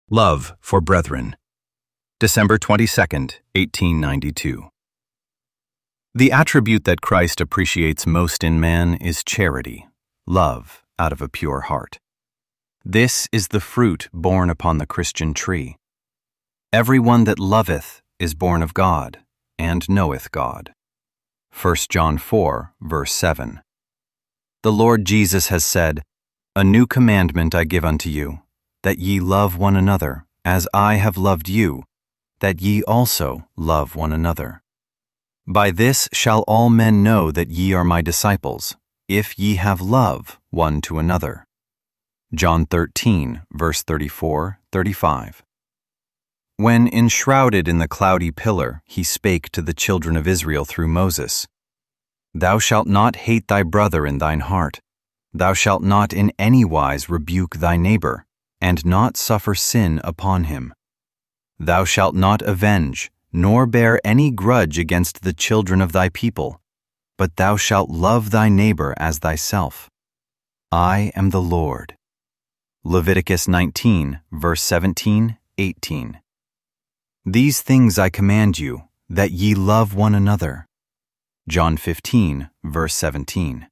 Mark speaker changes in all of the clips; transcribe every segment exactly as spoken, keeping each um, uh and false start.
Speaker 1: Love for Brethren. December twenty-second, eighteen ninety-two. The attribute that Christ appreciates most in man is charity, love out of a pure heart. This is the fruit borne upon the Christian tree. Every one that loveth is born of God, and knoweth God. First John four, verse seven. The Lord Jesus has said, "A new commandment I give unto you, that ye love one another, as I have loved you, that ye also love one another. By this shall all men know that ye are my disciples, if ye have love one to another." John thirteen, verse thirty-four, thirty-five. When enshrouded in the cloudy pillar, he spake to the children of Israel through Moses, "Thou shalt not hate thy brother in thine heart. Thou shalt not in any wise rebuke thy neighbor, and not suffer sin upon him. Thou shalt not avenge, nor bear any grudge against the children of thy people, but thou shalt love thy neighbor as thyself. I am the Lord." Leviticus nineteen, verse seventeen, eighteen. These things I command you, that ye love one another. John fifteen, verse seventeen.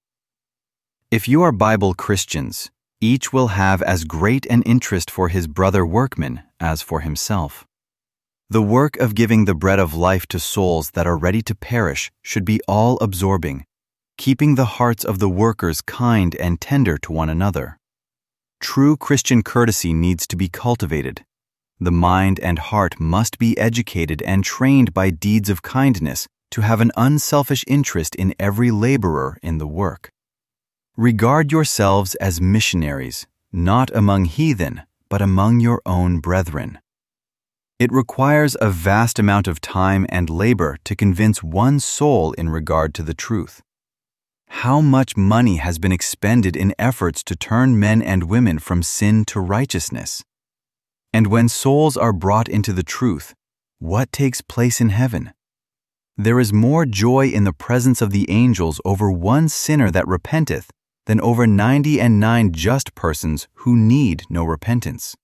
Speaker 1: If you are Bible Christians, each will have as great an interest for his brother workman as for himself. The work of giving the bread of life to souls that are ready to perish should be all-absorbing, keeping the hearts of the workers kind and tender to one another. True Christian courtesy needs to be cultivated. The mind and heart must be educated and trained by deeds of kindness to have an unselfish interest in every laborer in the work. Regard yourselves as missionaries, not among heathen, but among your own brethren. It requires a vast amount of time and labor to convince one soul in regard to the truth. How much money has been expended in efforts to turn men and women from sin to righteousness? And when souls are brought into the truth, what takes place in heaven? There is more joy in the presence of the angels over one sinner that repenteth than over ninety and nine just persons who need no repentance.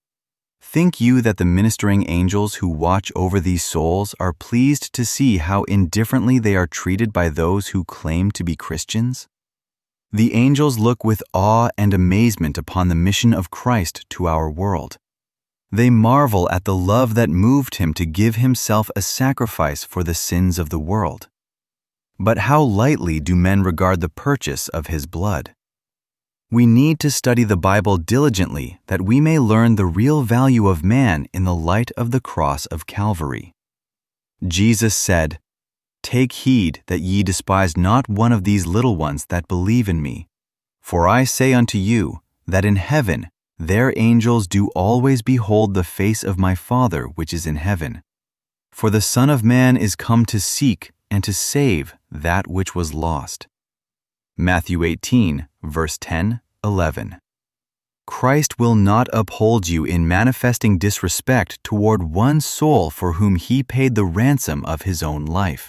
Speaker 1: Think you that the ministering angels who watch over these souls are pleased to see how indifferently they are treated by those who claim to be Christians? The angels look with awe and amazement upon the mission of Christ to our world. They marvel at the love that moved him to give himself a sacrifice for the sins of the world. But how lightly do men regard the purchase of his blood? We need to study the Bible diligently that we may learn the real value of man in the light of the cross of Calvary. Jesus said, "Take heed that ye despise not one of these little ones that believe in me. For I say unto you, that in heaven their angels do always behold the face of my Father which is in heaven. For the Son of Man is come to seek and to save that which was lost." Matthew eighteen, verse ten, eleven. Christ will not uphold you in manifesting disrespect toward one soul for whom he paid the ransom of his own life.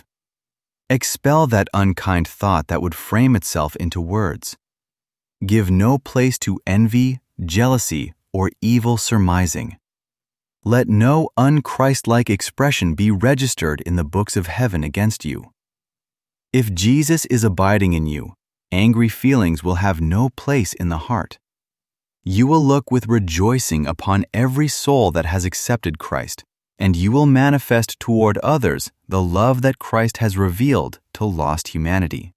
Speaker 1: Expel that unkind thought that would frame itself into words. Give no place to envy, jealousy, or evil surmising. Let no unchristlike expression be registered in the books of heaven against you. If Jesus is abiding in you, angry feelings will have no place in the heart. You will look with rejoicing upon every soul that has accepted Christ, and you will manifest toward others the love that Christ has revealed to lost humanity.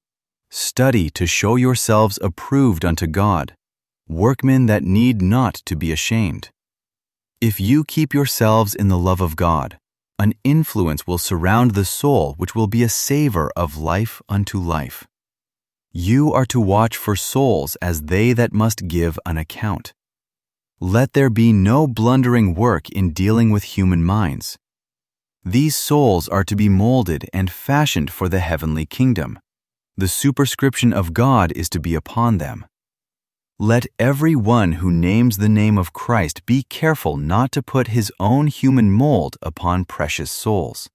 Speaker 1: Study to show yourselves approved unto God, workmen that need not to be ashamed. If you keep yourselves in the love of God, an influence will surround the soul which will be a savor of life unto life. You are to watch for souls as they that must give an account. Let there be no blundering work in dealing with human minds. These souls are to be molded and fashioned for the heavenly kingdom. The superscription of God is to be upon them. Let every one who names the name of Christ be careful not to put his own human mold upon precious souls.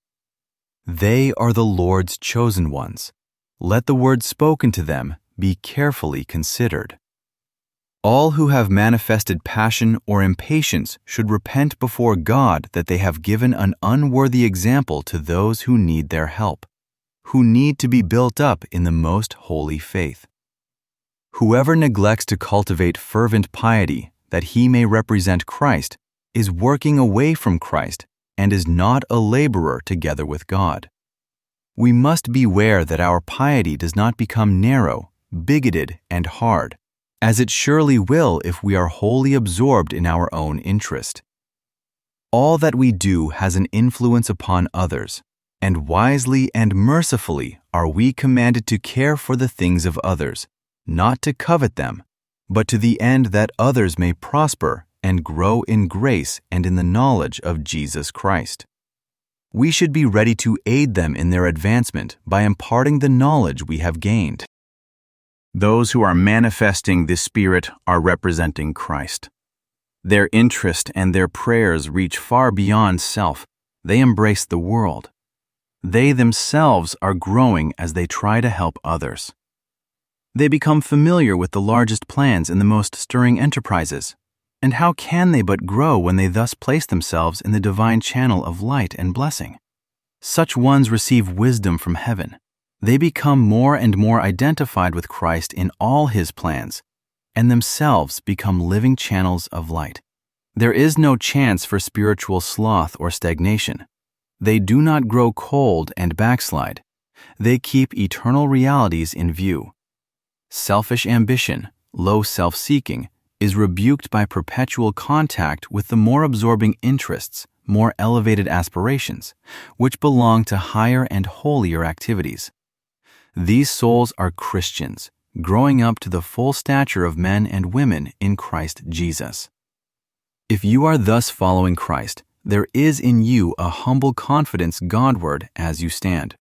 Speaker 1: They are the Lord's chosen ones. Let the word spoken to them be carefully considered. All who have manifested passion or impatience should repent before God that they have given an unworthy example to those who need their help, who need to be built up in the most holy faith. Whoever neglects to cultivate fervent piety that he may represent Christ is working away from Christ and is not a laborer together with God. We must beware that our piety does not become narrow, bigoted, and hard, as it surely will if we are wholly absorbed in our own interest. All that we do has an influence upon others, and wisely and mercifully are we commanded to care for the things of others, not to covet them, but to the end that others may prosper and grow in grace and in the knowledge of Jesus Christ. We should be ready to aid them in their advancement by imparting the knowledge we have gained. Those who are manifesting the Spirit are representing Christ. Their interest and their prayers reach far beyond self. They embrace the world. They themselves are growing as they try to help others. They become familiar with the largest plans and the most stirring enterprises. And how can they but grow when they thus place themselves in the divine channel of light and blessing? Such ones receive wisdom from heaven. They become more and more identified with Christ in all his plans, and themselves become living channels of light. There is no chance for spiritual sloth or stagnation. They do not grow cold and backslide. They keep eternal realities in view. Selfish ambition, low self-seeking, is rebuked by perpetual contact with the more absorbing interests, more elevated aspirations, which belong to higher and holier activities. These souls are Christians, growing up to the full stature of men and women in Christ Jesus. If you are thus following Christ, there is in you a humble confidence Godward as you stand.